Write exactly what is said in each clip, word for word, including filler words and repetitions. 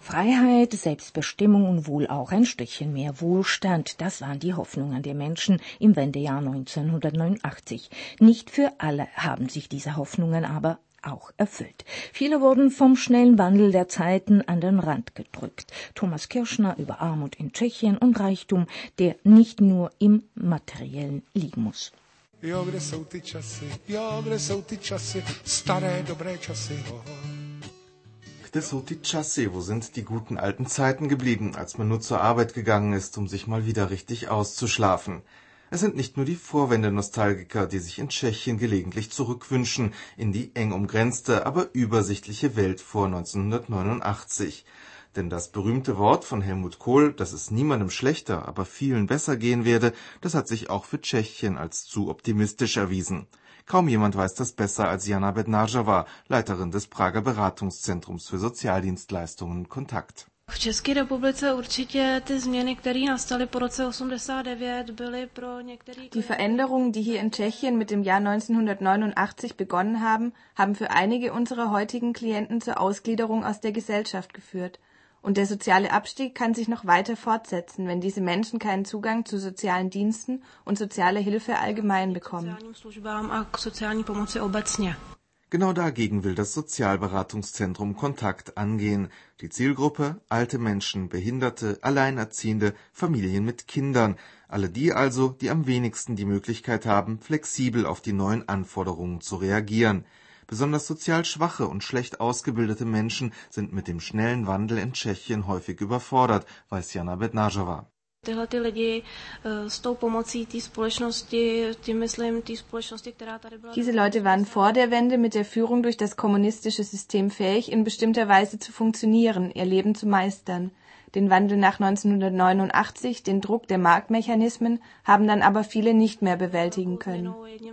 Freiheit, Selbstbestimmung und wohl auch ein Stückchen mehr Wohlstand, das waren die Hoffnungen der Menschen im Wendejahr neunzehnhundertneunundachtzig. Nicht für alle haben sich diese Hoffnungen aber auch erfüllt. Viele wurden vom schnellen Wandel der Zeiten an den Rand gedrückt. Thomas Kirschner über Armut in Tschechien und Reichtum, der nicht nur im Materiellen liegen muss. Jo, kde jsou ty časy, jo, kde jsou ty časy, staré dobré časy, oh. Kde jsou ty časy, wo sind die guten alten Zeiten geblieben, als man nur zur Arbeit gegangen ist, um sich mal wieder richtig auszuschlafen. Es sind nicht nur die Vorwende-Nostalgiker, die sich in Tschechien gelegentlich zurückwünschen in die eng umgrenzte, aber übersichtliche Welt vor neunzehnhundertneunundachtzig. Denn das berühmte Wort von Helmut Kohl, dass es niemandem schlechter, aber vielen besser gehen werde, das hat sich auch für Tschechien als zu optimistisch erwiesen. Kaum jemand weiß das besser als Jana Bednařová, Leiterin des Prager Beratungszentrums für Sozialdienstleistungen Kontakt. V České republice určitě ty změny, které nastaly po roce osmdesát devět, byly pro některé... Die Veränderungen, die hier in Tschechien mit dem Jahr neunzehnhundertneunundachtzig begonnen haben, haben für einige unserer heutigen Klienten zur Ausgliederung aus der Gesellschaft geführt. Und der soziale Abstieg kann sich noch weiter fortsetzen, wenn diese Menschen keinen Zugang zu sozialen Diensten und sozialer Hilfe allgemein bekommen. Genau dagegen will das Sozialberatungszentrum Kontakt angehen. Die Zielgruppe: alte Menschen, Behinderte, Alleinerziehende, Familien mit Kindern. Alle die also, die am wenigsten die Möglichkeit haben, flexibel auf die neuen Anforderungen zu reagieren. Besonders sozial schwache und schlecht ausgebildete Menschen sind mit dem schnellen Wandel in Tschechien häufig überfordert, weiß Jana Bednařová. Tyhle ty lidi s tou pomocí té společnosti, tím myslím, té společnosti, která tady byla... Diese Leute waren vor der Wende mit der Führung durch das kommunistische System fähig, in bestimmter Weise zu funktionieren, ihr Leben zu meistern. Den Wandel nach neunzehnhundertneunundachtzig, den Druck der Marktmechanismen, haben dann aber viele nicht mehr bewältigen können.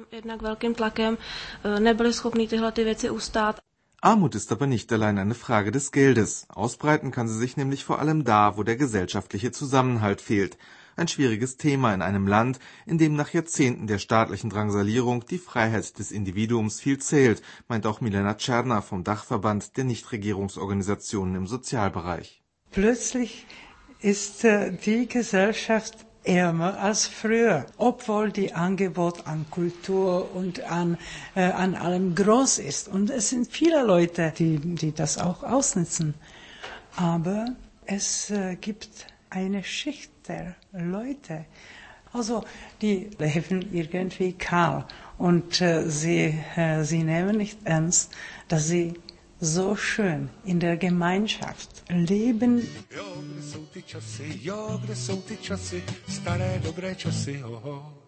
Armut ist aber nicht allein eine Frage des Geldes. Ausbreiten kann sie sich nämlich vor allem da, wo der gesellschaftliche Zusammenhalt fehlt. Ein schwieriges Thema in einem Land, in dem nach Jahrzehnten der staatlichen Drangsalierung die Freiheit des Individuums viel zählt, meint auch Milena Černá vom Dachverband der Nichtregierungsorganisationen im Sozialbereich. Plötzlich ist äh, die Gesellschaft ärmer als früher, obwohl die Angebot an Kultur und an, äh, an allem groß ist. Und es sind viele Leute, die, die das auch ausnutzen. Aber es äh, gibt eine Schicht der Leute, also die leben irgendwie kahl und äh, sie, äh, sie nehmen nicht ernst, dass sie so schön in der Gemeinschaft leben. Jo, kde jsou ty časy, jo, kde jsou ty časy, staré dobré časy, oh, oh.